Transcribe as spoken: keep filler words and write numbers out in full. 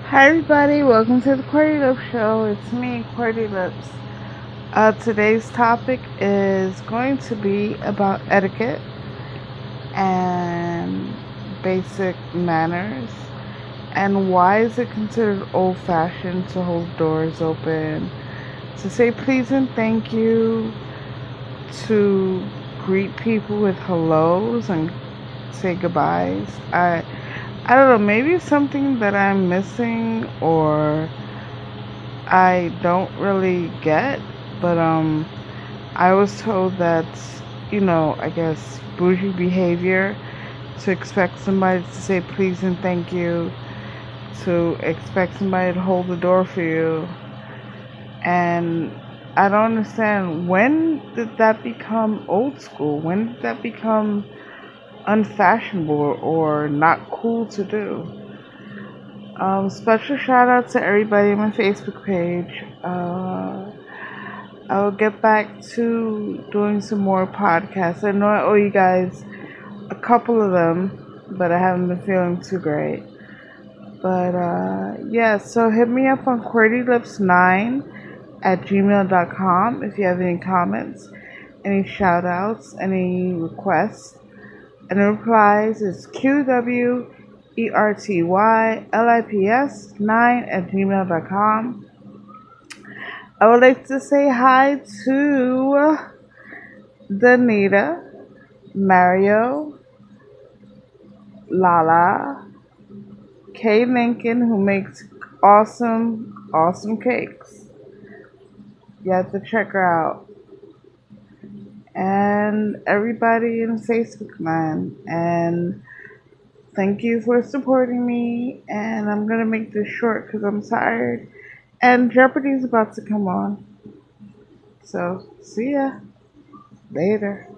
Hi everybody, welcome to the Quarty Lips Show. It's me, Quarty Lips. Uh, today's topic is going to be about etiquette and basic manners, and why is it considered old-fashioned to hold doors open, to say please and thank you, to greet people with hellos and say goodbyes. I I don't know, maybe it's something that I'm missing or I don't really get, but um I was told that, you know, I guess bougie behavior to expect somebody to say please and thank you, to expect somebody to hold the door for you. And I don't understand, when did that become old school? When did that become unfashionable or not cool to do? Um, special shout out to everybody on my Facebook page. Uh, I'll get back to doing some more podcasts. I know I owe you guys a couple of them, but I haven't been feeling too great. But uh, yeah, so hit me up on QWERTY Lips nine at gmail dot com if you have any comments, any shout outs, any requests. And the replies is Q W E R T Y L I P S nine at gmail dot com. I would like to say hi to Danita, Mario, Lala, Kay Lincoln, who makes awesome, awesome cakes. You have to check her out. And everybody in Facebook land. And thank you for supporting me. And I'm going to make this short because I'm tired. And Jeopardy's about to come on. So, see ya. Later.